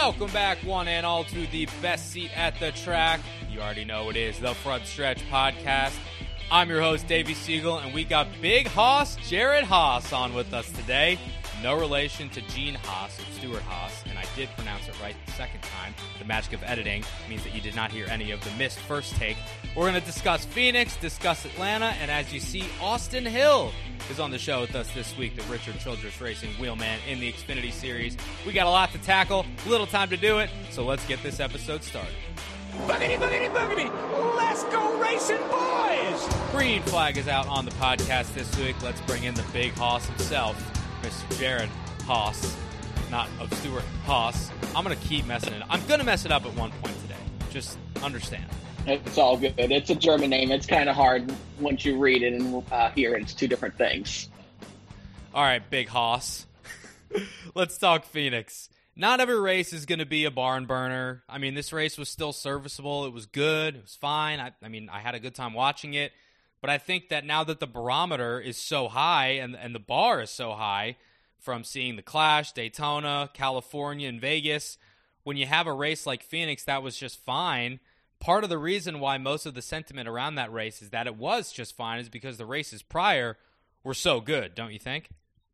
Welcome back, one and all, to the best seat at the track. You already know it is the Front Stretch Podcast. I'm your host, Davey Siegel, and we got Big Hoss, Jared Haas, on with us today. No relation to Gene Haas or Stuart Haas, and I did pronounce it right the second time. The magic of editing means that you did not hear any of the missed first take. We're going to discuss Phoenix, discuss Atlanta, and as you see, Austin Hill is on the show with us this week, the Richard Childress Racing wheelman in the Xfinity Series. We got a lot to tackle, little time to do it, so let's get this episode started. Boogity, boogity, boogity! Let's go racing, boys! Green flag is out on the podcast this week. Let's bring in the big Haas himself, Mr. Jared Haas, not of Stuart Haas. I'm going to keep messing it up. I'm going to mess it up at one point today. Just understand. It's all good. It's a German name. It's kind of hard once you read it and hear it. It's two different things. All right, big Haas. Let's talk Phoenix. Not every race is going to be a barn burner. I mean, this race was still serviceable. It was good. It was fine. I had a good time watching it. But I think that now that the barometer is so high and the bar is so high from seeing the Clash, Daytona, California, and Vegas, when you have a race like Phoenix that was just fine, part of the reason why most of the sentiment around that race is that it was just fine is because the races prior were so good, don't you think?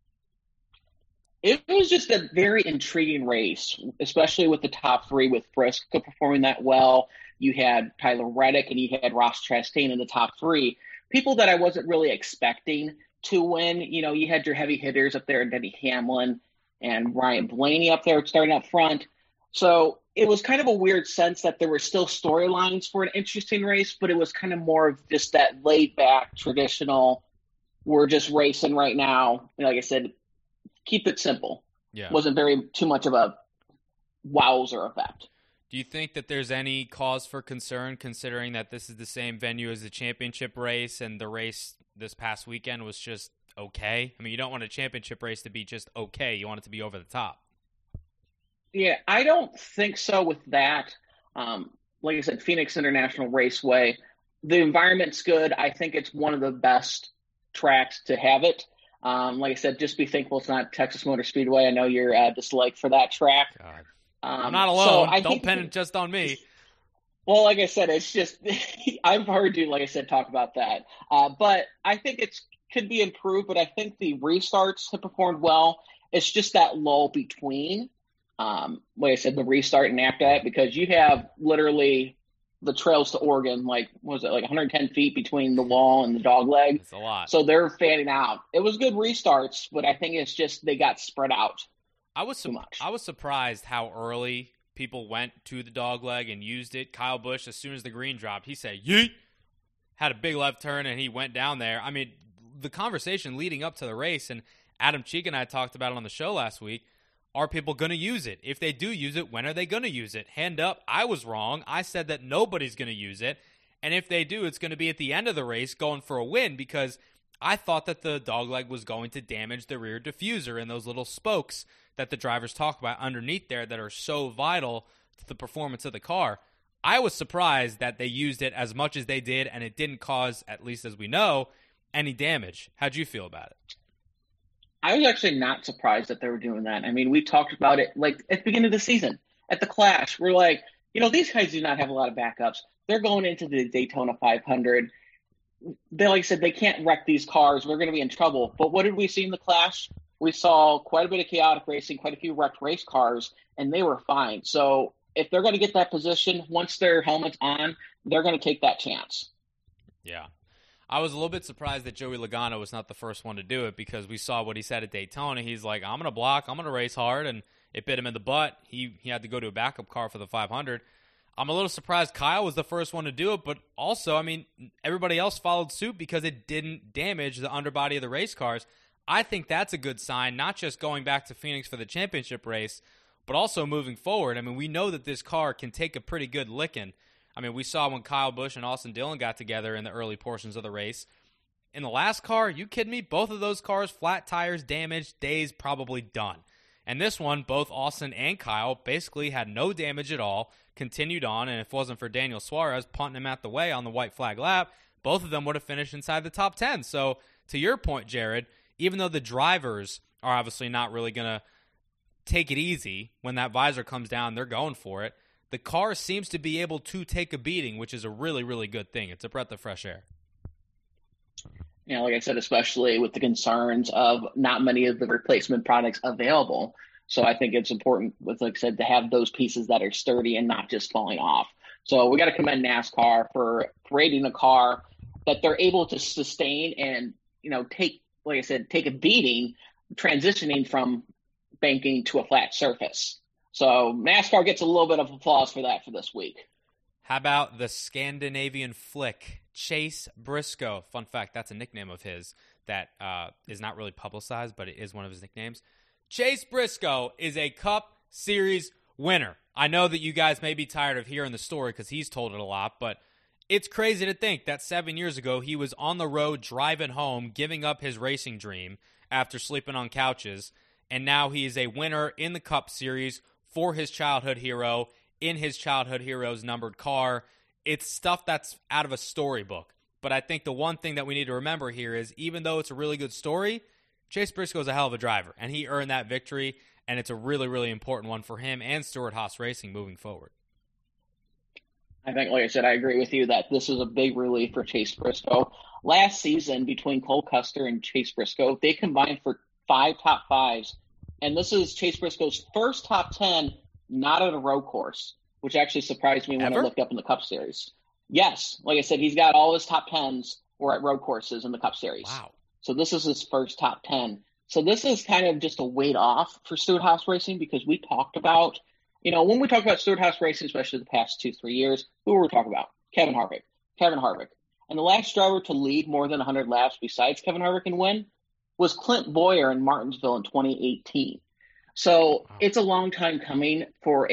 It was just a very intriguing race, especially with the top three, with Briscoe performing that well. You had Tyler Reddick and you had Ross Chastain in the top three. People that I wasn't really expecting to win. You know, you had your heavy hitters up there, Denny Hamlin and Ryan Blaney up there starting up front. So it was kind of a weird sense that there were still storylines for an interesting race, but it was kind of more of just that laid-back, traditional, we're just racing right now. Like I said, keep it simple. Yeah. Wasn't very too much of a wowzer effect. Do you think that there's any cause for concern considering that this is the same venue as the championship race and the race this past weekend was just okay? I mean, you don't want a championship race to be just okay. You want it to be over the top. Yeah, I don't think so with that. Like I said, Phoenix International Raceway, the environment's good. I think it's one of the best tracks to have it. Like I said, just be thankful it's not Texas Motor Speedway. I know you're dislike for that track. God. I'm not alone. So don't pin it just on me. Well, like I said, it's just I've heard you, like I said, talk about that. But I think it could be improved. But I think the restarts have performed well. It's just that lull between, like I said, the restart and after that, because you have literally the trails to Oregon, like, what was it, like 110 feet between the wall and the dog leg? That's a lot. So they're fanning out. It was good restarts, but I think it's just they got spread out. I was surprised how early people went to the dog leg and used it. Kyle Busch, as soon as the green dropped, he said, yeet, had a big left turn, and he went down there. I mean, the conversation leading up to the race, and Adam Cheek and I talked about it on the show last week, are people going to use it? If they do use it, when are they going to use it? Hand up, I was wrong. I said that nobody's going to use it. And if they do, it's going to be at the end of the race going for a win because I thought that the dogleg was going to damage the rear diffuser and those little spokes that the drivers talk about underneath there that are so vital to the performance of the car. I was surprised that they used it as much as they did and it didn't cause, at least as we know, any damage. How'd you feel about it? I was actually not surprised that they were doing that. I mean, we talked about it like at the beginning of the season at the Clash. We're like, you know, these guys do not have a lot of backups. They're going into the Daytona 500. They, like I said, they can't wreck these cars. We're going to be in trouble. But what did we see in the Clash? We saw quite a bit of chaotic racing, quite a few wrecked race cars, and they were fine. So if they're going to get that position, once their helmet's on, they're going to take that chance. Yeah. I was a little bit surprised that Joey Logano was not the first one to do it because we saw what he said at Daytona. He's like, I'm going to block, I'm going to race hard, and it bit him in the butt. He had to go to a backup car for the 500. I'm a little surprised Kyle was the first one to do it, but also, I mean, everybody else followed suit because it didn't damage the underbody of the race cars. I think that's a good sign, not just going back to Phoenix for the championship race, but also moving forward. I mean, we know that this car can take a pretty good licking. I mean, we saw when Kyle Busch and Austin Dillon got together in the early portions of the race. In the last car, you kidding me? Both of those cars, flat tires, damaged, days probably done. And this one, both Austin and Kyle basically had no damage at all, continued on, and if it wasn't for Daniel Suarez punting him out the way on the white flag lap, both of them would have finished inside the top 10. So, to your point, Jared, even though the drivers are obviously not really going to take it easy. When that visor comes down, they're going for it. The car seems to be able to take a beating, which is a really, really good thing. It's a breath of fresh air. Like I said, especially with the concerns of not many of the replacement products available. So I think it's important, with, like I said, to have those pieces that are sturdy and not just falling off. So we got to commend NASCAR for creating a car that they're able to sustain and, take, like I said, take a beating, transitioning from banking to a flat surface. So NASCAR gets a little bit of applause for that for this week. How about the Scandinavian flick, Chase Briscoe? Fun fact, that's a nickname of his that is not really publicized, but it is one of his nicknames. Chase Briscoe is a Cup Series winner. I know that you guys may be tired of hearing the story because he's told it a lot, but it's crazy to think that 7 years ago he was on the road driving home, giving up his racing dream after sleeping on couches, and now he is a winner in the Cup Series for his childhood hero, in his childhood hero's numbered car. It's stuff that's out of a storybook. But I think the one thing that we need to remember here is, even though it's a really good story, Chase Briscoe is a hell of a driver, and he earned that victory, and it's a really, really important one for him and Stewart-Haas Racing moving forward. I think, like I said, I agree with you that this is a big relief for Chase Briscoe. Last season, between Cole Custer and Chase Briscoe, they combined for 5 top 5s. And this is Chase Briscoe's first top 10, not at a road course, which actually surprised me when I looked up in the Cup Series. Yes, like I said, he's got all his top 10s were at road courses in the Cup Series. Wow. So this is his first top 10. So this is kind of just a weight off for Stewart-Haas Racing, because we talked about, when we talk about Stewart-Haas Racing, especially the past 2-3 years, who were we talking about? Kevin Harvick. And the last driver to lead more than 100 laps besides Kevin Harvick and win was Clint Bowyer in Martinsville in 2018. So It's a long time coming for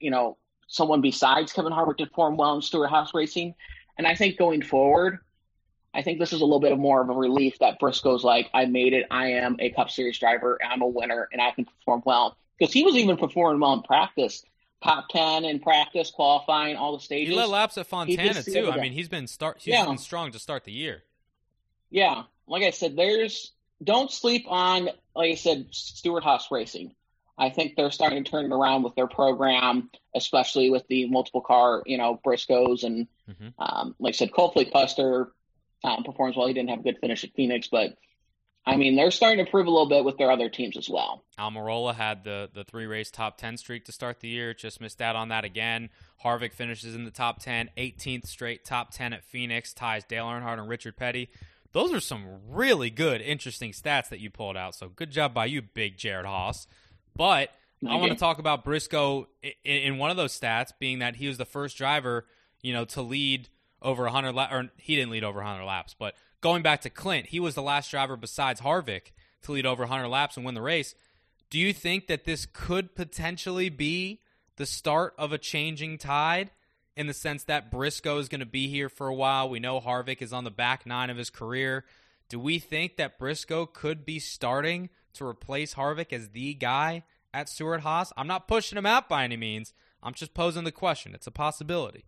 someone besides Kevin Harvick to perform well in Stewart-Haas Racing. And I think going forward, I think this is a little bit more of a relief that Briscoe's like, I made it. I am a Cup Series driver. I'm a winner, and I can perform well. Because he was even performing well in practice. Top 10 in practice, qualifying, all the stages. He led laps at Fontana, too. I mean, he's been been strong to start the year. Yeah. Like I said, don't sleep on, like I said, Stewart-Haas Racing. I think they're starting to turn it around with their program, especially with the multiple car, Briscoes. And like I said, Coldplay Custer performs well. He didn't have a good finish at Phoenix, but I mean, they're starting to improve a little bit with their other teams as well. Almirola had the 3-race top 10 streak to start the year. Just missed out on that again. Harvick finishes in the top 10, 18th straight top 10 at Phoenix, ties Dale Earnhardt and Richard Petty. Those are some really good, interesting stats that you pulled out. So good job by you, big Jared Haas. But I want to talk about Briscoe in one of those stats, being that he was the first driver, to lead over 100 laps, or he didn't lead over 100 laps, but going back to Clint, he was the last driver besides Harvick to lead over 100 laps and win the race. Do you think that this could potentially be the start of a changing tide, in the sense that Briscoe is going to be here for a while? We know Harvick is on the back 9 of his career. Do we think that Briscoe could be starting to replace Harvick as the guy at Stewart-Haas? I'm not pushing him out by any means. I'm just posing the question. It's a possibility.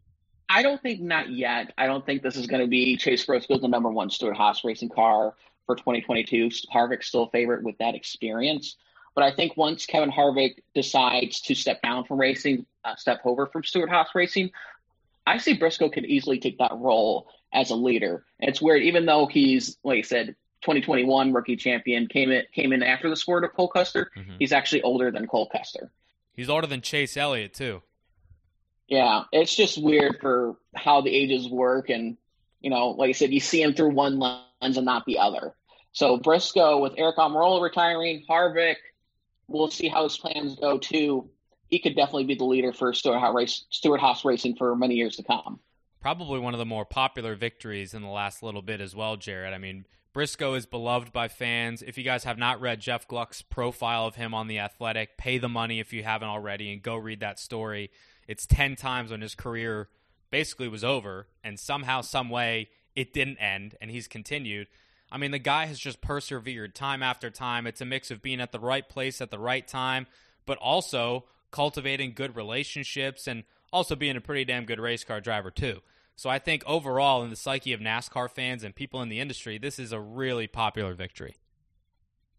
I don't think not yet. I don't think this is going to be Chase Briscoe's the number 1 Stewart-Haas Racing car for 2022. Harvick's still a favorite with that experience. But I think once Kevin Harvick decides to step down from racing, step over from Stewart-Haas Racing, I see Briscoe could easily take that role as a leader. And it's weird, even though he's, like I said, 2021 rookie champion, came in after the sport of Cole Custer, he's actually older than Cole Custer. He's older than Chase Elliott, too. Yeah, it's just weird for how the ages work. And, like I said, you see him through one lens and not the other. So Briscoe, with Eric Almirola retiring, Harvick, we'll see how his plans go, too. He could definitely be the leader for Stewart-Haas Racing for many years to come. Probably one of the more popular victories in the last little bit as well, Jared. I mean, Briscoe is beloved by fans. If you guys have not read Jeff Gluck's profile of him on The Athletic, pay the money if you haven't already and go read that story. It's 10 times when his career basically was over, and somehow, some way, it didn't end, and he's continued. I mean, the guy has just persevered time after time. It's a mix of being at the right place at the right time, but also cultivating good relationships and also being a pretty damn good race car driver, too. So I think overall, in the psyche of NASCAR fans and people in the industry, this is a really popular victory.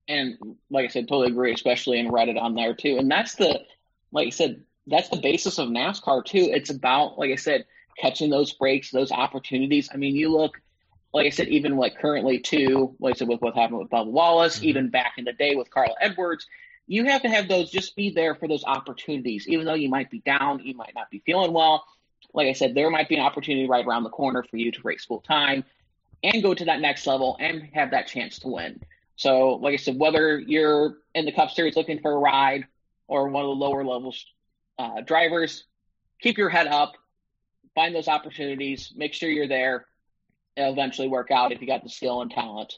And like I said, totally agree, especially in Reddit on there too. And like I said, that's the basis of NASCAR too. It's about, like I said, catching those breaks, those opportunities. I mean, you look, like I said, even like currently too, like I said, with what happened with Bubba Wallace, even back in the day with Carl Edwards, you have to have those, just be there for those opportunities. Even though you might be down, you might not be feeling well. Like I said, there might be an opportunity right around the corner for you to race full time and go to that next level and have that chance to win. So, like I said, whether you're in the Cup Series looking for a ride or one of the lower levels drivers, keep your head up, find those opportunities, make sure you're there. It'll eventually work out if you got the skill and talent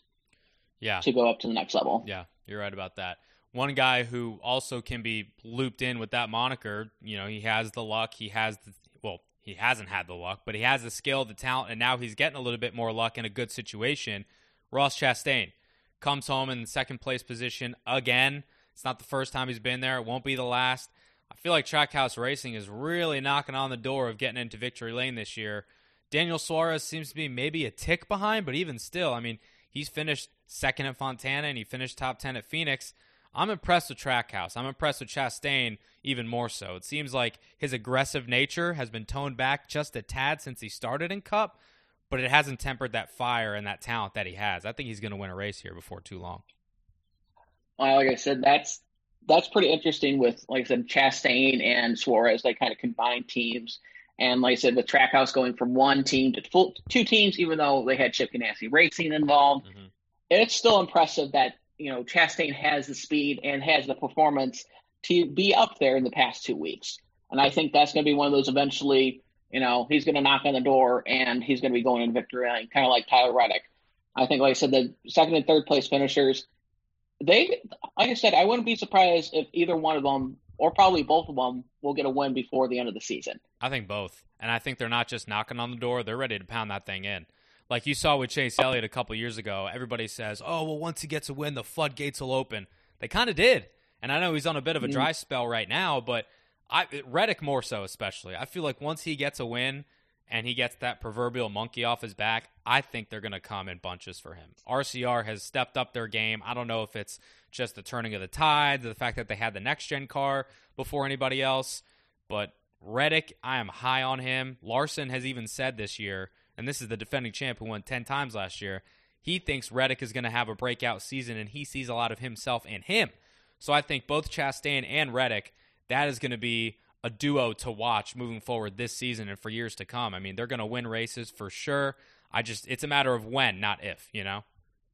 to go up to the next level. Yeah, you're right about that. One guy who also can be looped in with that moniker, you know, he has the luck, he hasn't had the luck, but he has the skill, the talent, and now he's getting a little bit more luck in a good situation. Ross Chastain comes home in the second place position again. It's not the first time he's been there. It won't be the last. I feel like Trackhouse Racing is really knocking on the door of getting into victory lane this year. Daniel Suarez seems to be maybe a tick behind, but even still, I mean, he's finished second at Fontana and he finished top 10 at Phoenix. I'm impressed with Trackhouse. I'm impressed with Chastain even more so. It seems like his aggressive nature has been toned back just a tad since he started in Cup, but it hasn't tempered that fire and that talent that he has. I think he's going to win a race here before too long. Like I said, that's pretty interesting with, like I said, Chastain and Suarez, they kind of combined teams. And like I said, with Trackhouse going from one team to two teams, even though they had Chip Ganassi Racing involved, it's still impressive that, you know, Chastain has the speed and has the performance to be up there in the past 2 weeks. And I think that's going to be one of those eventually, you know, he's going to knock on the door and he's going to be going in victory lane, kind of like Tyler Reddick. I think, like I said, the second and third place finishers, like I said, I wouldn't be surprised if either one of them, or probably both of them, will get a win before the end of the season. I think both. And I think they're not just knocking on the door, they're ready to pound that thing in. Like you saw with Chase Elliott a couple years ago, everybody says, oh, well, once he gets a win, the floodgates will open. They kind of did. And I know he's on a bit of a dry spell right now, but Reddick more so especially. I feel like once he gets a win and he gets that proverbial monkey off his back, I think they're going to come in bunches for him. RCR has stepped up their game. I don't know if it's just the turning of the tide, the fact that they had the next-gen car before anybody else, but Reddick, I am high on him. Larson has even said this year, and this is the defending champ who won 10 times last year, he thinks Reddick is going to have a breakout season, and he sees a lot of himself in him. So I think both Chastain and Reddick, that is going to be a duo to watch moving forward this season and for years to come. I mean, they're going to win races for sure. It's a matter of when, not if, you know?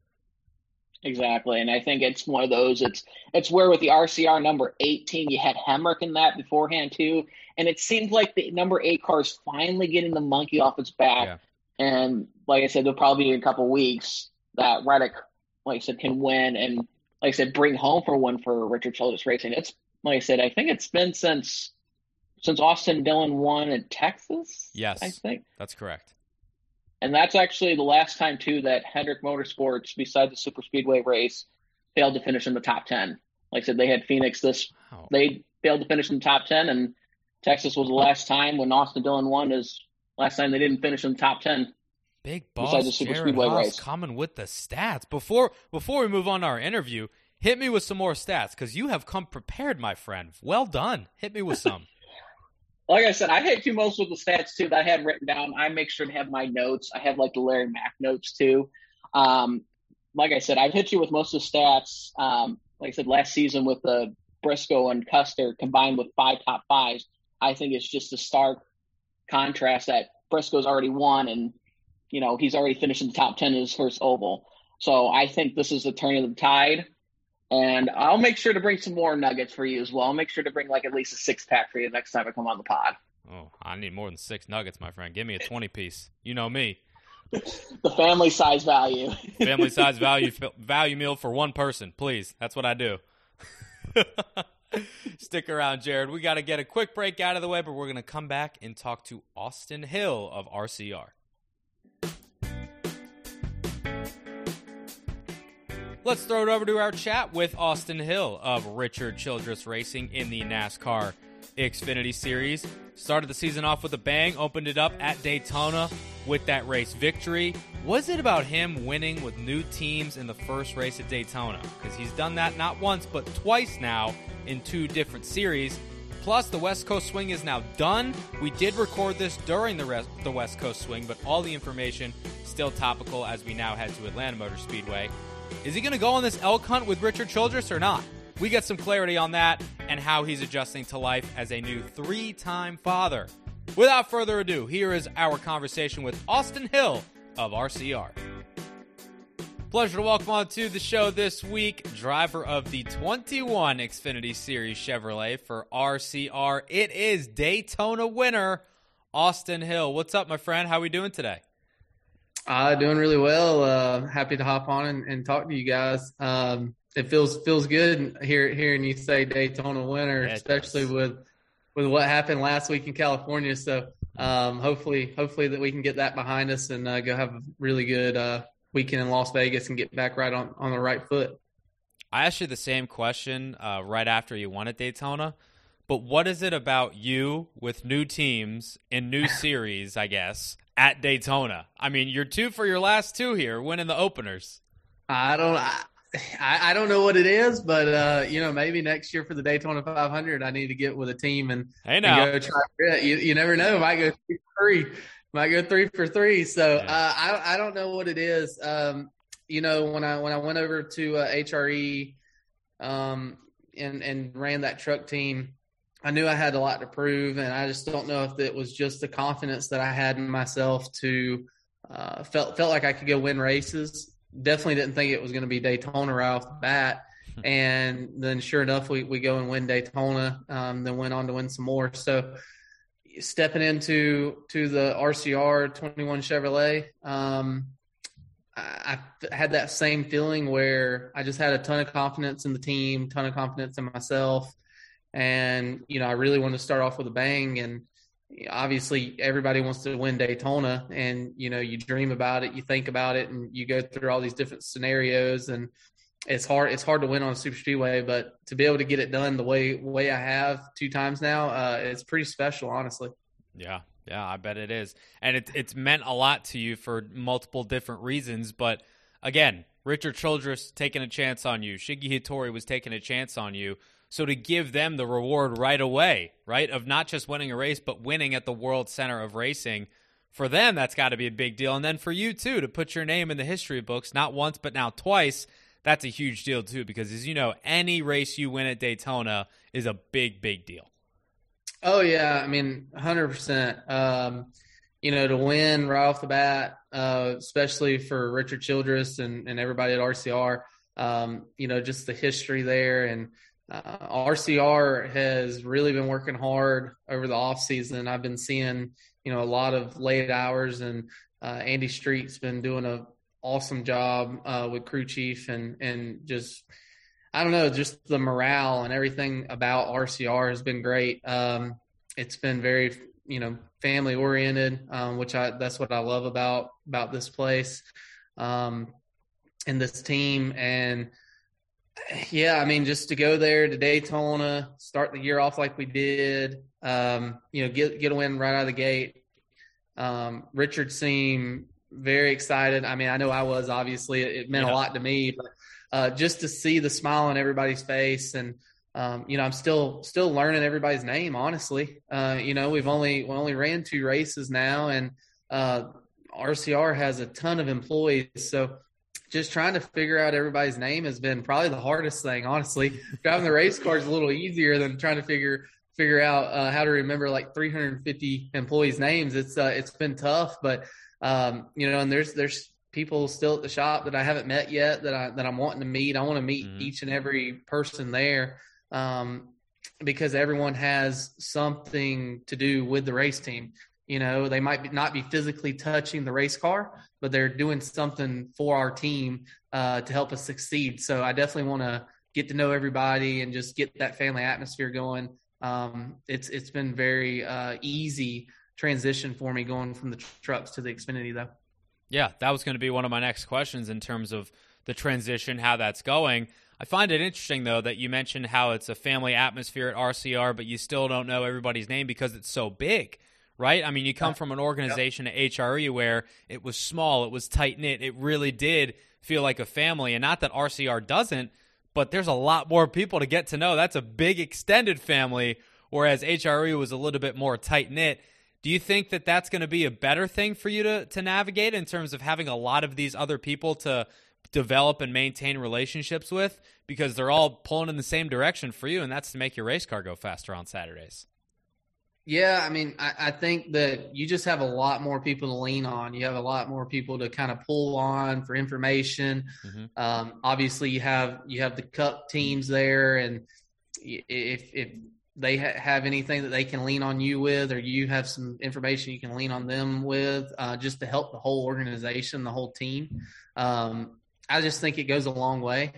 Exactly. And I think it's one of those, it's where with the RCR number 18, you had Hemrick in that beforehand too. And it seems like the number 8 car is finally getting the monkey off its back. Yeah. And like I said, there'll probably be a couple weeks that Reddick, like I said, can win and, like I said, bring home for one for Richard Childress Racing. It's, like I said, I think it's been since Austin Dillon won in Texas. Yes, I think that's correct. And that's actually the last time, too, that Hendrick Motorsports, besides the Super Speedway race, failed to finish in the top 10. Like I said, they had Phoenix They failed to finish in the top 10, and Texas was the last time when Austin Dillon won is last time they didn't finish in the top 10. Big boss the Super Speedway race coming with the stats. Before we move on to our interview, hit me with some more stats, because you have come prepared, my friend. Well done. Hit me with some. Like I said, I hit you most with the stats, too, that I had written down. I make sure to have my notes. I have, like, the Larry Mack notes, too. Like I said, I've hit you with most of the stats. Like I said, last season with the Briscoe and Custer combined with 5 top 5s, I think it's just a stark contrast that Briscoe's already won and, you know, he's already finished in the top 10 in his first oval. So I think this is the turning of the tide. And I'll make sure to bring some more nuggets for you as well. I'll make sure to bring like at least a 6-pack for you next time I come on the pod. Oh, I need more than 6 nuggets, my friend. Give me a 20-piece. You know me. The family size value. Family size value meal for one person, please. That's what I do. Stick around, Jared. We got to get a quick break out of the way, but we're going to come back and talk to Austin Hill of RCR. Let's throw it over to our chat with Austin Hill of Richard Childress Racing in the NASCAR Xfinity Series. Started the season off with a bang, opened it up at Daytona with that race victory. Was it about him winning with new teams in the first race at Daytona? Because he's done that not once, but twice now in 2 different series. Plus, the West Coast Swing is now done. We did record this during the West Coast Swing, but all the information still topical as we now head to Atlanta Motor Speedway. Is he going to go on this elk hunt with Richard Childress or not? We get some clarity on that and how he's adjusting to life as a new 3-time father. Without further ado, here is our conversation with Austin Hill of RCR. Pleasure to welcome on to the show this week, driver of the 21 Xfinity Series Chevrolet for RCR. It is Daytona winner, Austin Hill. What's up, my friend? How are we doing today? Doing really well. Happy to hop on and talk to you guys. It feels good hearing you say Daytona winner, especially with what happened last week in California. So hopefully that we can get that behind us and go have a really good weekend in Las Vegas and get back right on the right foot. I asked you the same question right after you won at Daytona, but what is it about you with new teams in new series, I guess, at Daytona? I mean, you're 2 for your last 2 here, winning the openers. I don't know what it is, but maybe next year for the Daytona 500, I need to get with a team and go try it. You never know. Might go 3 for 3. So yeah. I don't know what it is. When I went over to HRE and ran that truck team, I knew I had a lot to prove, and I just don't know if it was just the confidence that I had in myself to felt like I could go win races. Definitely didn't think it was going to be Daytona right off the bat. And then sure enough, we go and win Daytona, then went on to win some more. So stepping into the RCR 21 Chevrolet, I had that same feeling where I just had a ton of confidence in the team, ton of confidence in myself. And, I really wanted to start off with a bang. And obviously everybody wants to win Daytona, and, you dream about it, you think about it, and you go through all these different scenarios, and it's hard to win on a super speedway, but to be able to get it done the way I have 2 times now, it's pretty special, honestly. Yeah, I bet it is. And it's meant a lot to you for multiple different reasons. But again, Richard Childress taking a chance on you. Shiggy Hattori was taking a chance on you. So to give them the reward right away, right, of not just winning a race, but winning at the World Center of Racing, for them, that's got to be a big deal. And then for you, too, to put your name in the history books, not once, but now twice, that's a huge deal, too, because as you know, any race you win at Daytona is a big, big deal. Oh, yeah. I mean, 100%. To win right off the bat, especially for Richard Childress and everybody at RCR, just the history there. And RCR has really been working hard over the off season. I've been seeing, a lot of late hours, and Andy Street's been doing an awesome job with crew chief and just, I don't know, just the morale and everything about RCR has been great. It's been very, family oriented, which that's what I love about this place and this team. And yeah, I mean, just to go there to Daytona, start the year off like we did, get a win right out of the gate. Richard seemed very excited. I mean, I know I was, obviously. It meant a lot to me, but just to see the smile on everybody's face, and I'm still learning everybody's name, honestly. We've only ran 2 races now, and RCR has a ton of employees, so just trying to figure out everybody's name has been probably the hardest thing, honestly. Driving the race car is a little easier than trying to figure out how to remember like 350 employees' names. It's been tough, but and there's people still at the shop that I haven't met yet that I'm wanting to meet. I want to meet each and every person there, because everyone has something to do with the race team. They might not be physically touching the race car, but they're doing something for our team to help us succeed. So I definitely want to get to know everybody and just get that family atmosphere going. It's been very easy transition for me going from the trucks to the Xfinity, though. Yeah, that was going to be one of my next questions in terms of the transition, how that's going. I find it interesting, though, that you mentioned how it's a family atmosphere at RCR, but you still don't know everybody's name because it's so big, right? I mean, you come from an organization at HRE where it was small, it was tight-knit, it really did feel like a family, and not that RCR doesn't, but there's a lot more people to get to know. That's a big extended family, whereas HRE was a little bit more tight-knit. Do you think that that's going to be a better thing for you to navigate in terms of having a lot of these other people to develop and maintain relationships with, because they're all pulling in the same direction for you, and that's to make your race car go faster on Saturdays? Yeah, I mean, I think that you just have a lot more people to lean on. You have a lot more people to kind of pull on for information. Obviously, you have the Cup teams there, and if they have anything that they can lean on you with, or you have some information you can lean on them with, just to help the whole organization, the whole team. I just think it goes a long way.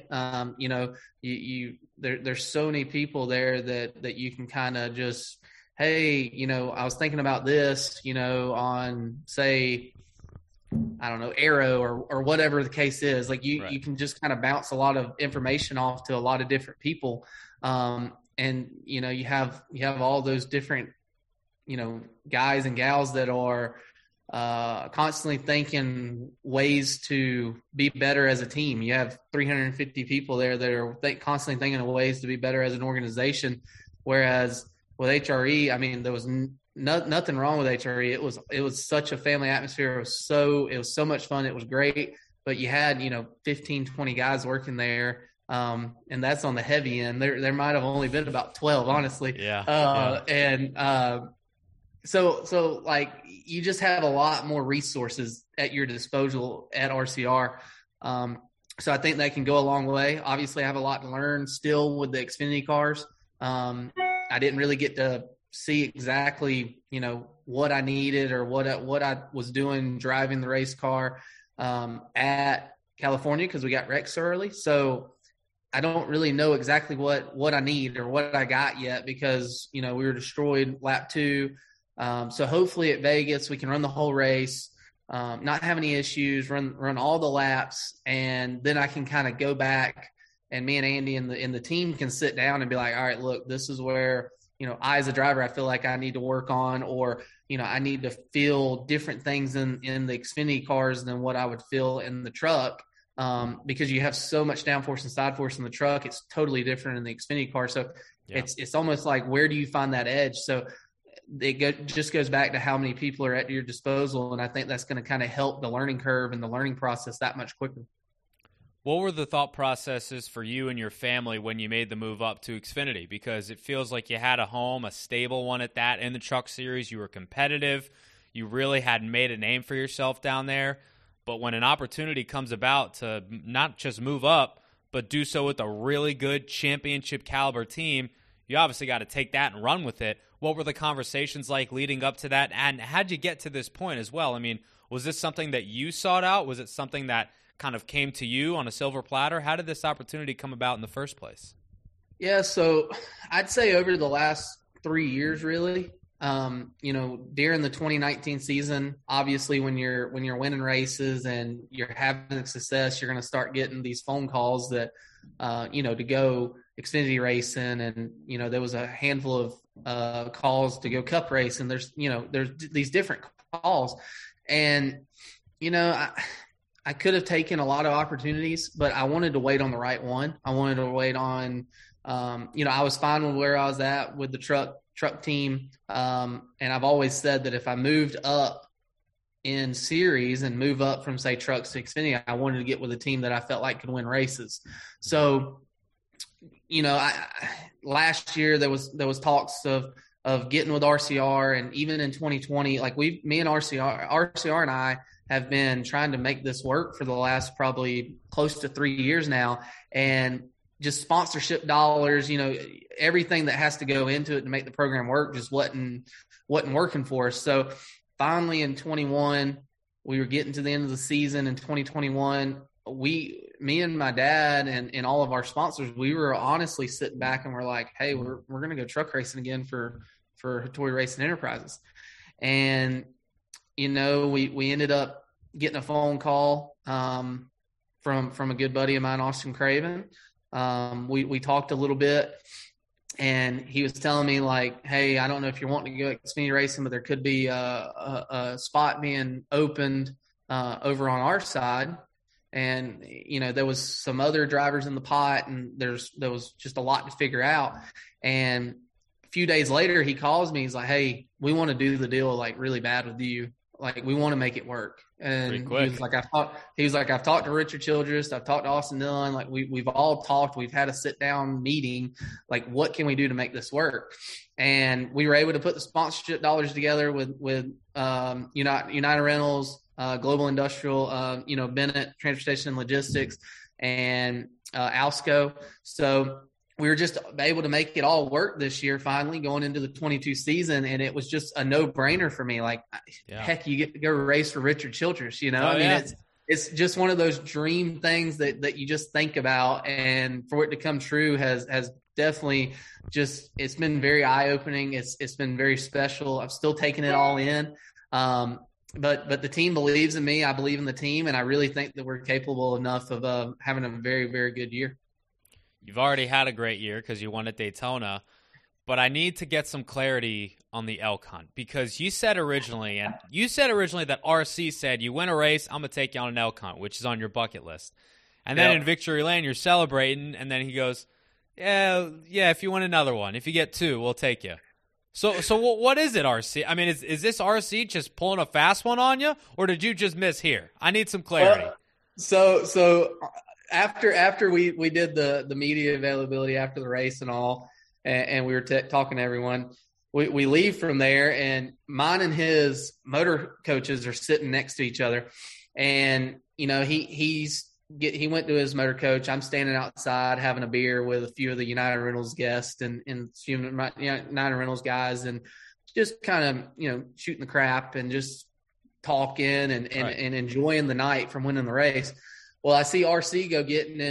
There's so many people there that you can kind of just, hey, I was thinking about this, on, say, I don't know, Aero or whatever the case is. Like you can just kind of bounce a lot of information off to a lot of different people. And you have all those different, guys and gals that are constantly thinking ways to be better as a team. You have 350 people there that are constantly thinking of ways to be better as an organization. Whereas with HRE, I mean, there was nothing wrong with HRE. It was such a family atmosphere. It was so much fun. It was great. But you had 15, 20 guys working there. And that's on the heavy end. There might have only been about 12, honestly. So like you just have a lot more resources at your disposal at RCR. So I think that can go a long way. Obviously, I have a lot to learn still with the Xfinity cars. I didn't really get to see exactly, what I needed or what I was doing driving the race car at California, because we got wrecked so early. So I don't really know exactly what I need or what I got yet, because, we were destroyed lap 2. So hopefully at Vegas, we can run the whole race, not have any issues, run all the laps. And then I can kind of go back, and me and Andy and the team can sit down and be like, all right, look, this is where, I as a driver, I feel like I need to work on, or, I need to feel different things in the Xfinity cars than what I would feel in the truck. Because you have so much downforce and side force in the truck. It's totally different in the Xfinity car. So it's almost like, where do you find that edge? So just goes back to how many people are at your disposal. And I think that's going to kind of help the learning curve and the learning process that much quicker. What were the thought processes for you and your family when you made the move up to Xfinity? Because it feels like you had a home, a stable one at that, in the Truck Series. You were competitive. You really had made a name for yourself down there. But when an opportunity comes about to not just move up, but do so with a really good championship caliber team, you obviously got to take that and run with it. What were the conversations like leading up to that? And how'd you get to this point as well? I mean, was this something that you sought out? Was it something that kind of came to you on a silver platter? How did this opportunity come about in the first place? Yeah, so I'd say over the last 3 years, really, during the 2019 season, obviously when you're winning races and you're having success, you're going to start getting these phone calls that, to go Xfinity racing. And, there was a handful of calls to go Cup race. And there's these different calls. And, I could have taken a lot of opportunities, but I wanted to wait on the right one. I wanted to wait on, I was fine with where I was at with the truck team. And I've always said that if I moved up in series and move up from, say, trucks to Xfinity, I wanted to get with a team that I felt like could win races. So, last year there was talks of getting with RCR, and even in 2020, like me and RCR and I have been trying to make this work for the last probably close to 3 years now. And just sponsorship dollars, everything that has to go into it to make the program work just wasn't working for us. So finally in 21, we were getting to the end of the season. In 2021, me and my dad and all of our sponsors, we were honestly sitting back and we're like, hey, we're going to go truck racing again for Hattori Racing Enterprises. And, we ended up getting a phone call from a good buddy of mine, Austin Craven. We talked a little bit, and he was telling me like, hey, I don't know if you're wanting to go Xfinity racing, but there could be a spot being opened over on our side. And, there was some other drivers in the pot, and there was just a lot to figure out. And a few days later, he calls me. He's like, hey, we want to do the deal like really bad with you. Like, we want to make it work. And he was like, I've talked to Richard Childress. I've talked to Austin Dillon. Like, we've all talked. We've had a sit down meeting. Like, what can we do to make this work? And we were able to put the sponsorship dollars together with United Rentals, Global Industrial, Bennett Transportation and Logistics, and Alsco. So we were just able to make it all work this year, finally going into the 22 season. And it was just a no brainer for me. Like, heck, you get to go race for Richard Childress, it's just one of those dream things that you just think about, and for it to come true has definitely it's been very eye opening. It's been very special. I'm still taking it all in. But the team believes in me. I believe in the team, and I really think that we're capable enough of having a very, very good year. You've already had a great year because you won at Daytona, but I need to get some clarity on the elk hunt, because you said originally that RC said, you win a race, I'm going to take you on an elk hunt, which is on your bucket list. And then in Victory Lane, you're celebrating, and then he goes, yeah, if you win another one, if you get 2, we'll take you. So what is it, RC? I mean, is this RC just pulling a fast one on you, or did you just miss here? I need some clarity. So after we did the media availability after the race and all, and we were talking to everyone, we leave from there, and mine and his motor coaches are sitting next to each other, and he went to his motor coach. I'm standing outside having a beer with a few of the United Rentals guests and a few United Rentals guys, and just kind of, shooting the crap and just talking and enjoying the night from winning the race. Well, I see RC go get in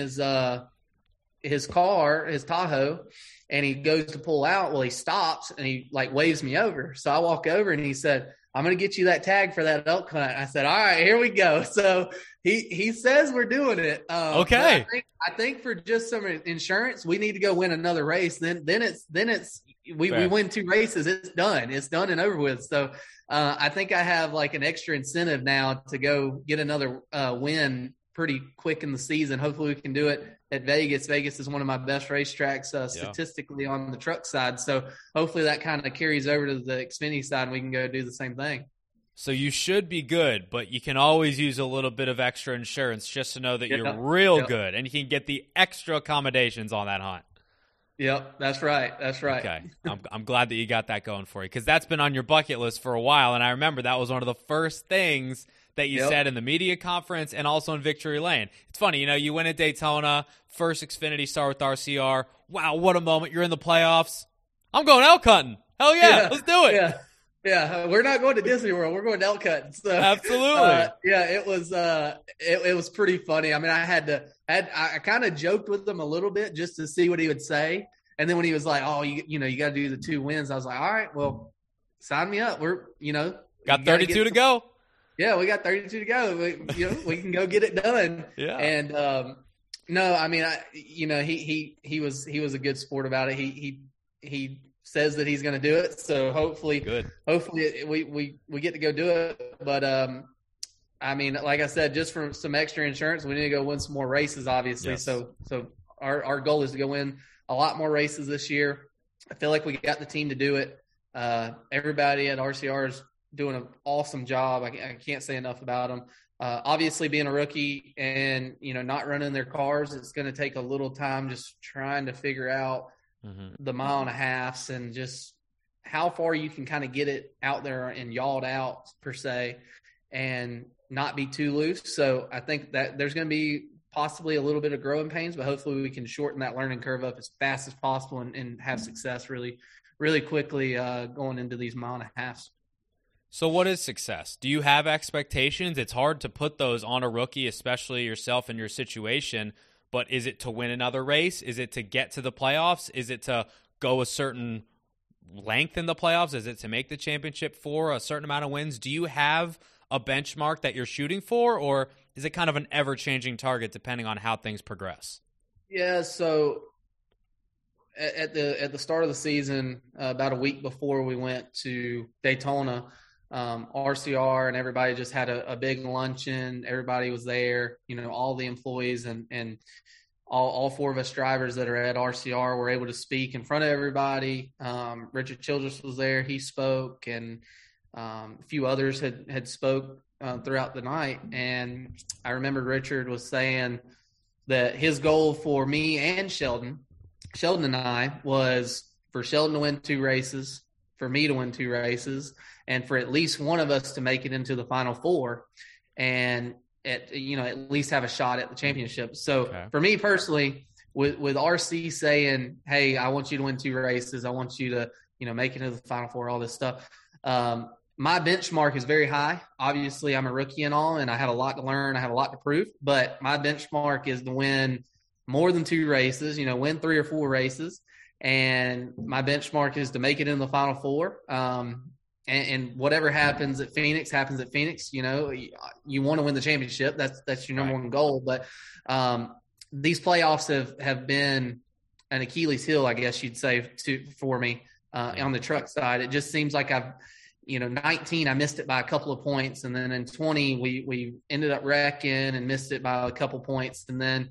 his car, his Tahoe, and he goes to pull out. Well, he stops and he waves me over. So I walk over, and he said, I'm going to get you that tag for that elk hunt. I said, all right, here we go. So he says we're doing it. Okay. I think for just some insurance, we need to go win another race. Then we win 2 races. It's done. It's done and over with. So I think I have an extra incentive now to go get another win pretty quick in the season. Hopefully we can do it at Vegas. Vegas is one of my best racetracks statistically on the truck side. So hopefully that kind of carries over to the Xfinity side, and we can go do the same thing. So you should be good, but you can always use a little bit of extra insurance just to know that you're real good, and you can get the extra accommodations on that hunt. Yep, that's right. Okay, I'm glad that you got that going for you, because that's been on your bucket list for a while, and I remember that was one of the first things that you said in the media conference and also in Victory Lane. It's funny, you win at Daytona, first Xfinity star with RCR. Wow, what a moment. You're in the playoffs. I'm going elk hunting. Hell yeah, let's do it. Yeah, we're not going to Disney World. We're going to elk hunting. So, absolutely. It was it was pretty funny. I mean, I kind of joked with him a little bit just to see what he would say. And then when he was like, oh, you got to do the 2 wins, I was like, all right, well, sign me up. We're, got 32 to go. Yeah, we got 32 to go. We can go get it done. Yeah. And no, I mean, he was a good sport about it. He says that he's going to do it. So hopefully we get to go do it. But I mean, like I said, just for some extra insurance, we need to go win some more races, obviously. Yes. So our goal is to go win a lot more races this year. I feel like we got the team to do it. Everybody at RCR is doing an awesome job. I can't say enough about them. Obviously, being a rookie and not running their cars, it's going to take a little time just trying to figure out the 1.5 miles and just how far you can kind of get it out there and yawed out per se, and not be too loose. So I think that there's going to be possibly a little bit of growing pains, but hopefully we can shorten that learning curve up as fast as possible and have success really, really quickly going into these 1.5 miles. So what is success? Do you have expectations? It's hard to put those on a rookie, especially yourself in your situation, but is it to win another race? Is it to get to the playoffs? Is it to go a certain length in the playoffs? Is it to make the championship for a certain amount of wins? Do you have a benchmark that you're shooting for, or is it kind of an ever-changing target depending on how things progress? Yeah, so at the start of the season, about a week before we went to Daytona, RCR and everybody just had a big luncheon. Everybody was there, all the employees and all four of us drivers that are at RCR were able to speak in front of everybody. Richard Childress was there. He spoke, and a few others had spoke throughout the night. And I remember Richard was saying that his goal for me and Sheldon and I, was for Sheldon to win 2 races, for me to win 2 races, and for at least one of us to make it into the Final Four, and at least have a shot at the championship. So For me personally, with RC saying, "Hey, I want you to win 2 races. I want you to make it into the Final Four," all this stuff. My benchmark is very high. Obviously, I'm a rookie and all, and I have a lot to learn. I have a lot to prove, but my benchmark is to win more than 2 races, win 3 or 4 races. And my benchmark is to make it in the Final Four. And whatever happens at Phoenix happens at Phoenix. You want to win the championship. That's your number one goal. But these playoffs have been an Achilles heel, I guess you'd say, for me on the truck side. It just seems like 19, I missed it by a couple of points. And then in 20, we ended up wrecking and missed it by a couple points. And then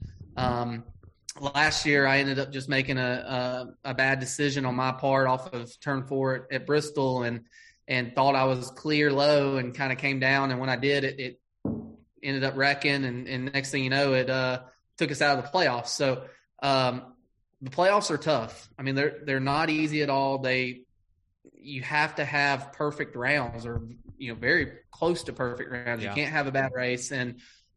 last year I ended up just making a bad decision on my part off of turn 4 at Bristol and thought I was clear low and kind of came down. And when I did, it ended up wrecking. And next thing you know, it took us out of the playoffs. So the playoffs are tough. I mean, they're not easy at all. You have to have perfect rounds, or very close to perfect rounds. Yeah. You can't have a bad race, and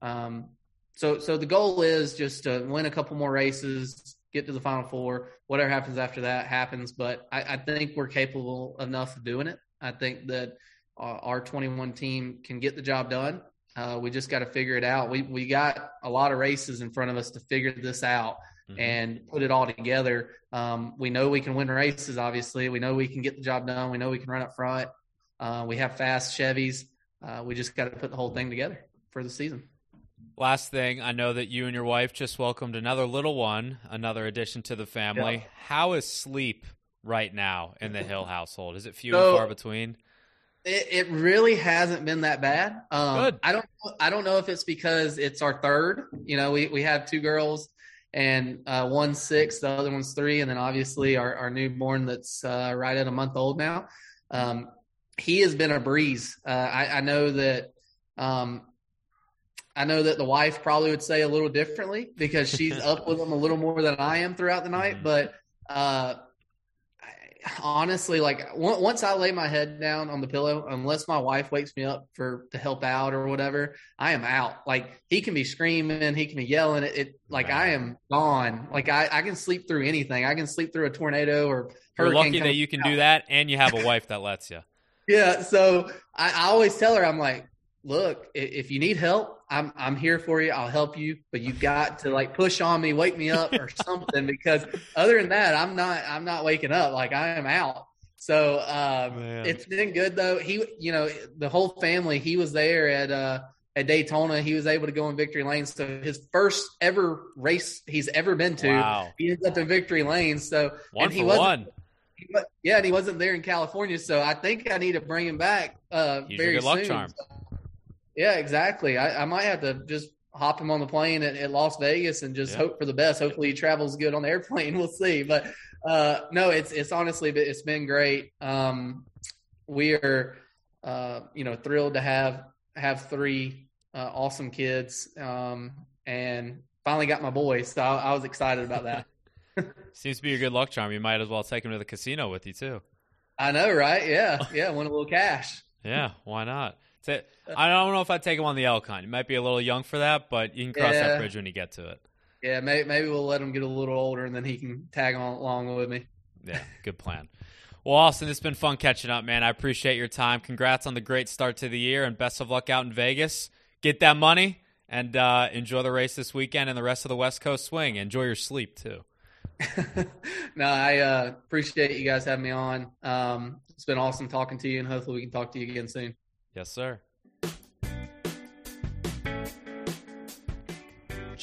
so the goal is just to win a couple more races, get to the Final Four. Whatever happens after that happens, but I think we're capable enough of doing it. I think that our 21 team can get the job done. We just got to figure it out. We got a lot of races in front of us to figure this out. Mm-hmm. And put it all together. We know we can win races, obviously. We know we can get the job done. We know we can run up front. We have fast Chevys. We just got to put the whole thing together for the season. Last thing, I know that you and your wife just welcomed another little one, another addition to the family. Yeah. How is sleep right now in the Hill household? Is it few and far between? It really hasn't been that bad. Good. I don't know if it's because it's our third. We have 2 girls. And one's 6, the other one's 3, and then obviously our newborn that's right at a month old now. He has been a breeze. I know that the wife probably would say a little differently because she's up with him a little more than I am throughout the night. But honestly, once I lay my head down on the pillow, unless my wife wakes me up to help out or whatever, I am out. He can be screaming, he can be yelling. I am gone. I can sleep through anything. I can sleep through a tornado or hurricane. You're lucky that you can do that, and you have a wife that lets you. Yeah. So I always tell her, I'm like, look, if you need help, I'm here for you. I'll help you, but you got to push on me, wake me up or something, because other than that, I'm not waking up. I am out. So it's been good though. He, the whole family, he was there at Daytona. He was able to go in victory lane. So his first ever race he's ever been to, he ends up in victory lane. So and he wasn't. Yeah, and he wasn't there in California. So I think I need to bring him back He's very a good luck soon. charm. Yeah, exactly. I might have to just hop him on the plane at Las Vegas and just hope for the best. Hopefully he travels good on the airplane. We'll see. But no, it's honestly, it's been great. We are, thrilled to have 3 awesome kids, and finally got my boys. So I was excited about that. Seems to be a good luck charm. You might as well take him to the casino with you too. I know, right? Yeah. Win a little cash. Yeah, why not? I don't know if I'd take him on the elk hunt. You might be a little young for that, but you can cross that bridge when you get to it. Yeah, maybe we'll let him get a little older, and then he can tag on along with me. Yeah, good plan. Well, Austin, it's been fun catching up, man. I appreciate your time. Congrats on the great start to the year, and best of luck out in Vegas. Get that money, and enjoy the race this weekend and the rest of the West Coast swing. Enjoy your sleep, too. No, I appreciate you guys having me on. It's been awesome talking to you, and hopefully we can talk to you again soon. Yes, sir.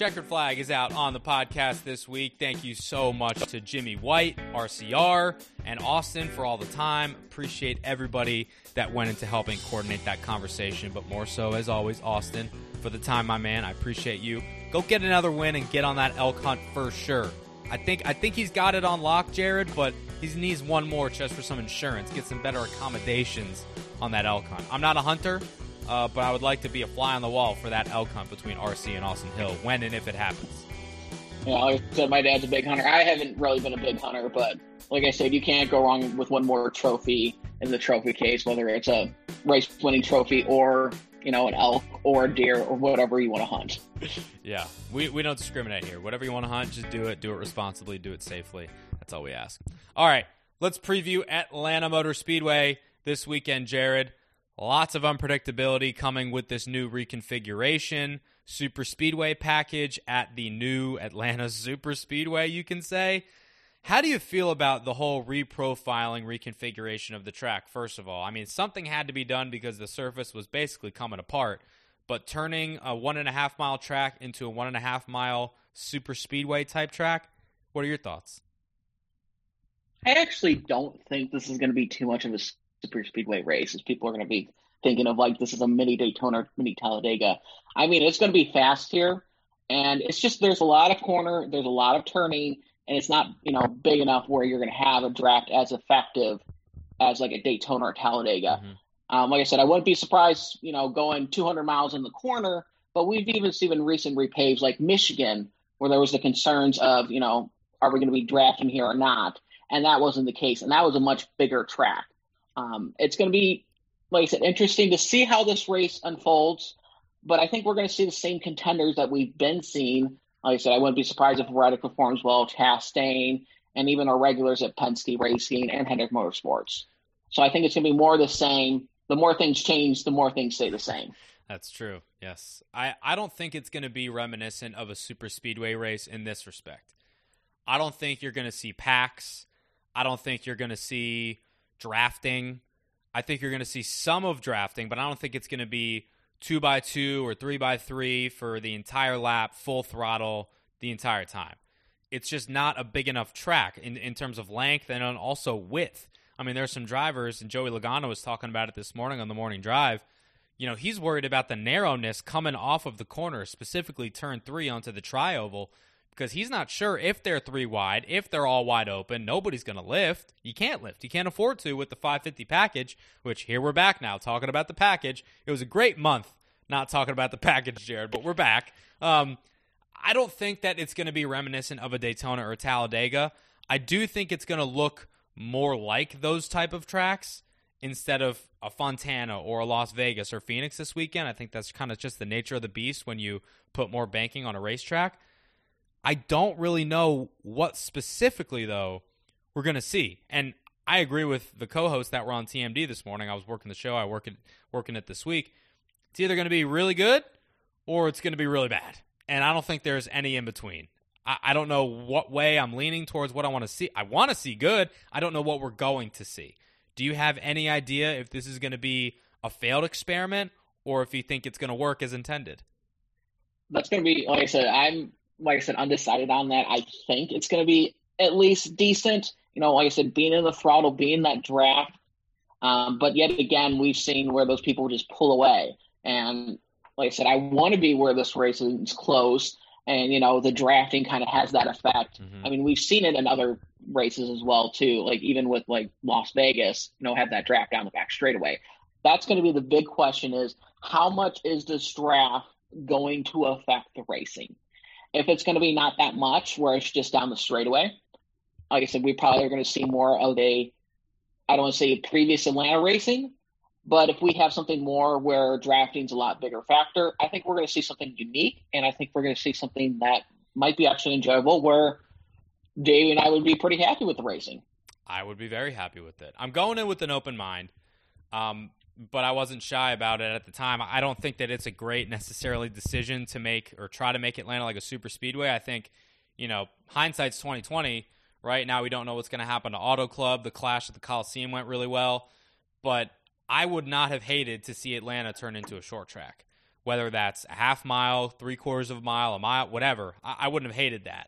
Checkered Flag is out on the podcast this week. Thank you so much to Jimmy White, RCR, and Austin for all the time. Appreciate everybody that went into helping coordinate that conversation, but more so, as always, Austin, for the time, my man. I appreciate you. Go get another win and get on that elk hunt for sure. I think he's got it on lock, Jared, but he needs one more just for some insurance, get some better accommodations on that elk hunt. I'm not a hunter, but I would like to be a fly on the wall for that elk hunt between RC and Austin Hill when and if it happens. Yeah, like I said, my dad's a big hunter. I haven't really been a big hunter, but like I said, you can't go wrong with one more trophy in the trophy case, whether it's a race-winning trophy or, an elk or a deer or whatever you want to hunt. Yeah, we don't discriminate here. Whatever you want to hunt, just do it. Do it responsibly. Do it safely. That's all we ask. All right, let's preview Atlanta Motor Speedway this weekend, Jared. Lots of unpredictability coming with this new reconfiguration. Super Speedway package at the new Atlanta Super Speedway, you can say. How do you feel about the whole reprofiling, reconfiguration of the track, first of all? I mean, something had to be done because the surface was basically coming apart. But turning a 1.5 mile track into a 1.5 mile Super Speedway type track, what are your thoughts? I actually don't think this is going to be too much of a Super Speedway race, as people are going to be thinking of like this is a mini Daytona, mini Talladega. I mean, it's going to be fast here, and it's just there's a lot of corner, there's a lot of turning, and it's not big enough where you're going to have a draft as effective as like a Daytona or Talladega. Mm-hmm. Like I said, I wouldn't be surprised, going 200 miles in the corner, but we've even seen in recent repaves like Michigan where there was the concerns of, are we going to be drafting here or not? And that wasn't the case, and that was a much bigger track. It's going to be, like I said, interesting to see how this race unfolds, but I think we're going to see the same contenders that we've been seeing. Like I said, I wouldn't be surprised if Reddick performs well, Chastain, and even our regulars at Penske Racing and Hendrick Motorsports. So I think it's going to be more of the same. The more things change, the more things stay the same. That's true, yes. I don't think it's going to be reminiscent of a super speedway race in this respect. I don't think you're going to see packs. I don't think you're going to see drafting. I think you're going to see some of drafting, but I don't think it's going to be 2x2 or 3x3 for the entire lap, full throttle the entire time. It's just not a big enough track in terms of length and also width. I mean, there's some drivers, and Joey Logano was talking about it this morning on the morning drive. He's worried about the narrowness coming off of the corner, specifically turn 3 onto the tri-oval, because he's not sure if they're 3 wide, if they're all wide open. Nobody's going to lift. You can't lift. You can't afford to with the 550 package, which here we're back now talking about the package. It was a great month not talking about the package, Jared, but we're back. I don't think that it's going to be reminiscent of a Daytona or a Talladega. I do think it's going to look more like those type of tracks instead of a Fontana or a Las Vegas or Phoenix this weekend. I think that's kind of just the nature of the beast when you put more banking on a racetrack. I don't really know what specifically, though, we're going to see. And I agree with the co-hosts that were on TMD this morning. I was working the show. I working it this week. It's either going to be really good or it's going to be really bad. And I don't think there's any in between. I don't know what way I'm leaning towards what I want to see. I want to see good. I don't know what we're going to see. Do you have any idea if this is going to be a failed experiment or if you think it's going to work as intended? That's going to be, like I said, undecided on that. I think it's going to be at least decent. Like I said, being in the throttle, being that draft. But yet again, we've seen where those people just pull away. And like I said, I want to be where this race is close. And, the drafting kind of has that effect. Mm-hmm. I mean, we've seen it in other races as well, too. Like even with like Las Vegas, have that draft down the back straightaway. That's going to be the big question is how much is this draft going to affect the racing? If it's going to be not that much, where it's just down the straightaway, like I said, we probably are going to see more of I don't want to say previous Atlanta racing, but if we have something more where drafting's a lot bigger factor, I think we're going to see something unique, and I think we're going to see something that might be actually enjoyable where Dave and I would be pretty happy with the racing. I would be very happy with it. I'm going in with an open mind, but I wasn't shy about it at the time. I don't think that it's a great necessarily decision to make or try to make Atlanta like a super speedway. I think, hindsight's 2020. Right now we don't know what's going to happen to Auto Club. The clash at the Coliseum went really well, but I would not have hated to see Atlanta turn into a short track. whether that's a half mile, 3/4 of a mile, whatever. I wouldn't have hated that.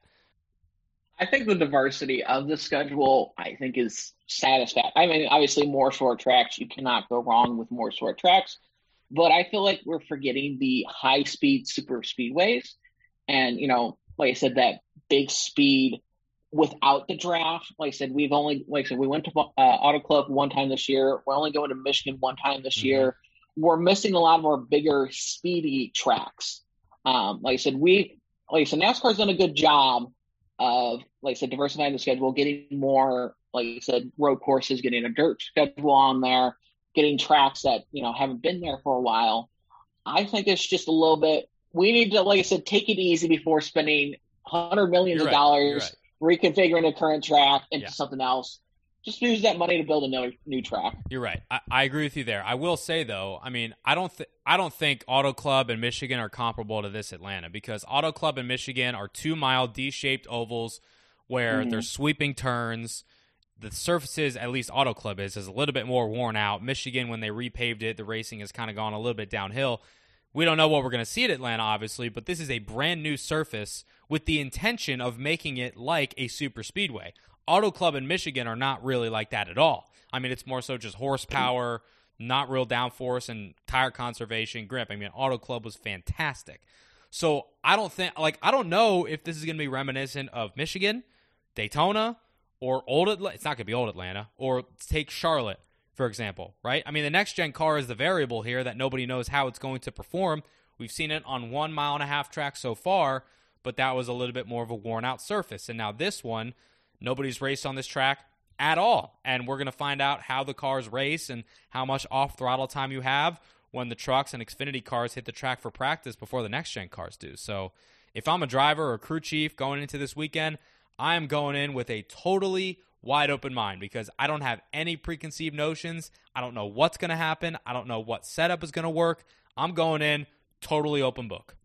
I think the diversity of the schedule, I think, is satisfactory. I mean, obviously, more short tracks. You cannot go wrong with more short tracks. But I feel like we're forgetting the high-speed super speedways. And, like I said, that big speed without the draft. Like I said, we went to Auto Club one time this year. We're only going to Michigan one time this year. We're missing a lot of our bigger, speedy tracks. Like I said, NASCAR's done a good job of, like I said, diversifying the schedule, getting more, like I said, road courses, getting a dirt schedule on there, getting tracks that, haven't been there for a while. I think it's just a little bit, we need to, like I said, take it easy before spending $100 million reconfiguring a current track into something else. Just use that money to build another new track. You're right. I agree with you there. I will say, though, I mean, I don't think Auto Club and Michigan are comparable to this Atlanta, because Auto Club and Michigan are 2-mile D-shaped ovals where there's sweeping turns. The surfaces, at least Auto Club is a little bit more worn out. Michigan, when they repaved it, the racing has kind of gone a little bit downhill. We don't know what we're going to see at Atlanta, obviously, but this is a brand new surface with the intention of making it like a super speedway. Auto Club in Michigan are not really like that at all. I mean, it's more so just horsepower, not real downforce, and tire conservation, grip. I mean, Auto Club was fantastic. So I don't know if this is going to be reminiscent of Michigan, Daytona, or old Atlanta. It's not going to be old Atlanta, or take Charlotte, for example, right? I mean, the next-gen car is the variable here that nobody knows how it's going to perform. We've seen it on 1.5-mile track so far, but that was a little bit more of a worn-out surface. And now this one, nobody's raced on this track at all. And we're going to find out how the cars race and how much off-throttle time you have when the trucks and Xfinity cars hit the track for practice before the next-gen cars do. So if I'm a driver or a crew chief going into this weekend, I am going in with a totally wide-open mind because I don't have any preconceived notions. I don't know what's going to happen. I don't know what setup is going to work. I'm going in totally open book.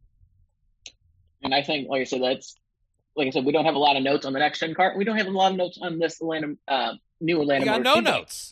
And I think, like I said, we don't have a lot of notes on the next gen car. We don't have a lot of notes on this new Atlanta. We got no notes.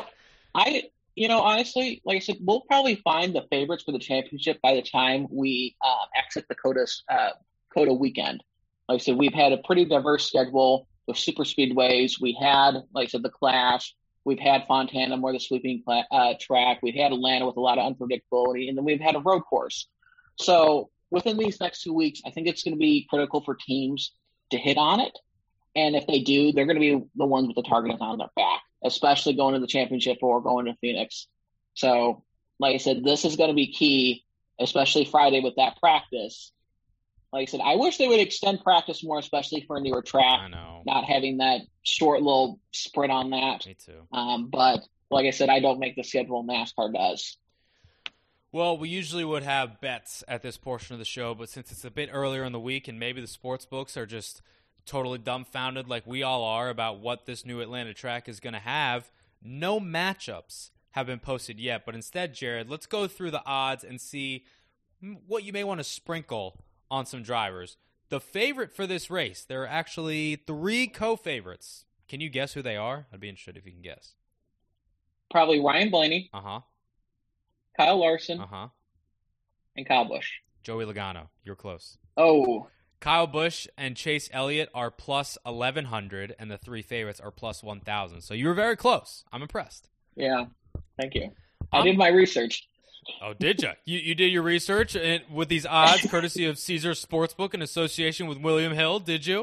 Honestly, like I said, we'll probably find the favorites for the championship by the time we exit the COTA weekend. Like I said, we've had a pretty diverse schedule with super speedways. We had, like I said, the Clash. We've had Fontana, more the sweeping track. We've had Atlanta with a lot of unpredictability, and then we've had a road course. So within these next 2 weeks, I think it's going to be critical for teams to hit on it. And if they do, they're going to be the ones with the target on their back, especially going to the championship or going to Phoenix. So, like I said, this is going to be key, especially Friday with that practice. Like I said, I wish they would extend practice more, especially for a newer track. I know. Not having that short little sprint on that. Me too. But like I said, I don't make the schedule. NASCAR does. Well, we usually would have bets at this portion of the show, but since it's a bit earlier in the week and maybe the sports books are just totally dumbfounded like we all are about what this new Atlanta track is going to have, no matchups have been posted yet. But instead, Jared, let's go through the odds and see what you may want to sprinkle on some drivers. The favorite for this race, there are actually 3 co-favorites. Can you guess who they are? I'd be interested if you can guess. Probably Ryan Blaney. Uh-huh. Kyle Larson. Uh-huh. And Kyle Busch. Joey Logano. You're close. Oh. Kyle Busch and Chase Elliott are plus 1,100, and the 3 favorites are plus 1,000. So you were very close. I'm impressed. Yeah. Thank you. I did my research. Oh, did you? You did your research with these odds, courtesy of Caesar Sportsbook in association with William Hill, did you?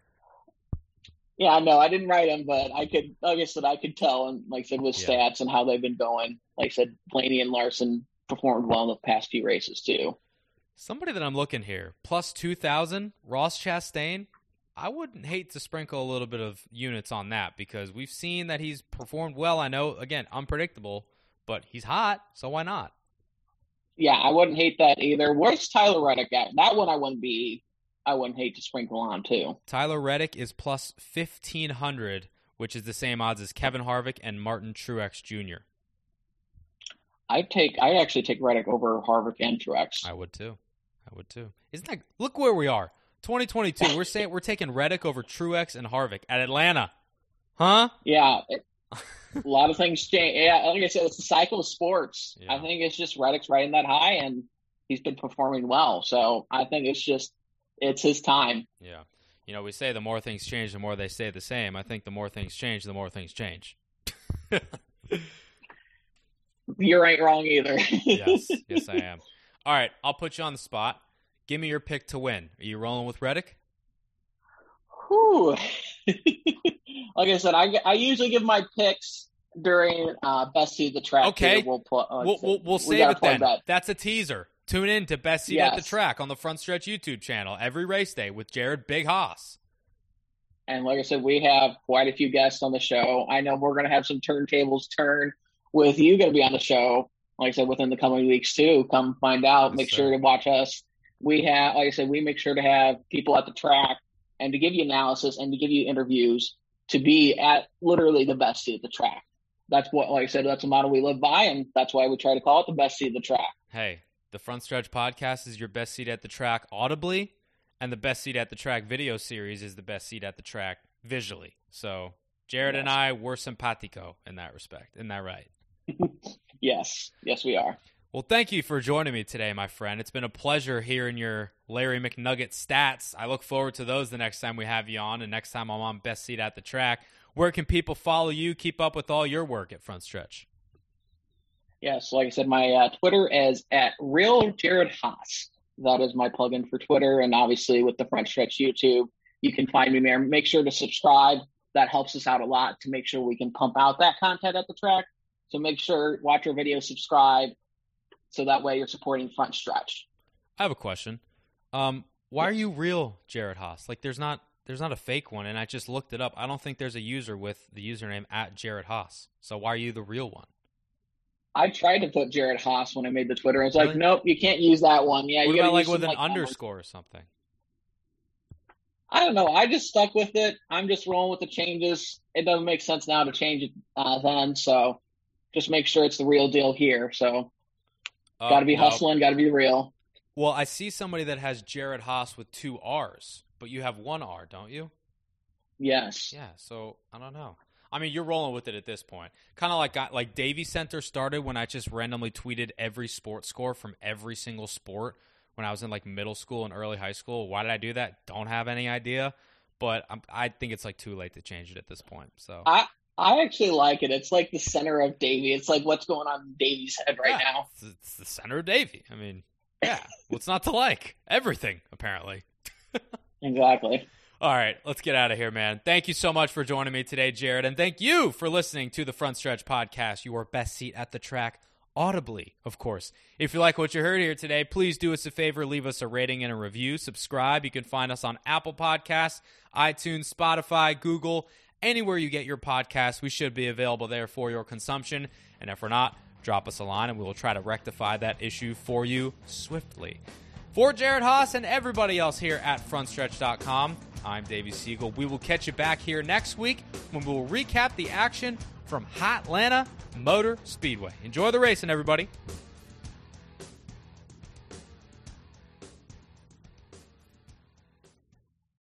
Yeah, no, I didn't write them, but I could, like I said, I could tell, and like I said, with stats and how they've been going. Like I said, Blaney and Larson performed well in the past few races too. Somebody that I'm looking here, plus 2,000, Ross Chastain. I wouldn't hate to sprinkle a little bit of units on that because we've seen that he's performed well. I know, again, unpredictable, but he's hot, so why not? Yeah, I wouldn't hate that either. Where's Tyler Reddick at? That one I wouldn't hate to sprinkle on too. Tyler Reddick is plus 1,500, which is the same odds as Kevin Harvick and Martin Truex Jr. I'd actually take Reddick over Harvick and Truex. I would too. Isn't that? Look where we are, 2022. We're taking Reddick over Truex and Harvick at Atlanta, huh? Yeah. A lot of things change. Yeah, like I said, it's the cycle of sports. Yeah. I think it's just Reddick's riding that high, and he's been performing well. So I think it's his time. Yeah. You know, we say the more things change, the more they stay the same. I think the more things change, the more things change. You ain't wrong either. Yes, I am. All right, I'll put you on the spot. Give me your pick to win. Are you rolling with Reddick? Whew. Like I said, I usually give my picks during Best Seat at the Track. Okay, we'll save it then. That's a teaser. Tune in to Best Seat at the Track on the Front Stretch YouTube channel every race day with Jared Big Haas. And like I said, we have quite a few guests on the show. I know we're going to have some turntables turn with you going to be on the show, like I said, within the coming weeks too. Come find out. Make sure to watch us. We have, like I said, we make sure to have people at the track and to give you analysis and to give you interviews to be at literally the best seat at the track. That's what, like I said, that's a model we live by, and that's why we try to call it the best seat at the track. Hey, the Front Stretch podcast is your best seat at the track audibly, and the best seat at the track video series is the best seat at the track visually. So Jared and I, we're simpatico in that respect. Isn't that right? Yes, we are. Well, thank you for joining me today, my friend. It's been a pleasure hearing your Larry McNugget stats. I look forward to those the next time we have you on, and next time I'm on Best Seat at the Track. Where can people follow you, keep up with all your work at Front Stretch? Yes, like I said, my Twitter is at Real Jared Haas. That is my plugin for Twitter, and obviously with the Front Stretch YouTube, you can find me there. Make sure to subscribe. That helps us out a lot to make sure we can pump out that content at the track. So make sure, watch our video, subscribe, so that way you're supporting Front Stretch. I have a question. Why are you Real Jared Haas? Like, there's not a fake one, and I just looked it up. I don't think there's a user with the username at Jared Haas. So why are you the real one? I tried to put Jared Haas when I made the Twitter. I was like, nope, you can't use that one. Yeah, what you about use with an underscore or something? I don't know. I just stuck with it. I'm just rolling with the changes. It doesn't make sense now to change it then. So just make sure it's the real deal here. So got to be hustling, got to be real. Well, I see somebody that has Jared Haas with 2 R's, but you have 1 R, don't you? Yes. Yeah, so I don't know. I mean, you're rolling with it at this point. Kind of like Davy Center started when I just randomly tweeted every sports score from every single sport when I was in like middle school and early high school. Why did I do that? Don't have any idea. But I think it's like too late to change it at this point. So I actually like it. It's like the center of Davy. It's like what's going on in Davy's head right now. It's the center of Davy. I mean, yeah, what's not to like? Everything, apparently. Exactly. All right, let's get out of here, man. Thank you so much for joining me today, Jared, and thank you for listening to the Front Stretch Podcast, your best seat at the track, audibly, of course. If you like what you heard here today, please do us a favor, leave us a rating and a review, subscribe. You can find us on Apple Podcasts, iTunes, Spotify, Google, anywhere you get your podcasts. We should be available there for your consumption, and if we're not, drop us a line, and we will try to rectify that issue for you swiftly. For Jared Haas and everybody else here at frontstretch.com, I'm Davey Siegel. We will catch you back here next week when we will recap the action from Hotlanta Motor Speedway. Enjoy the racing, everybody.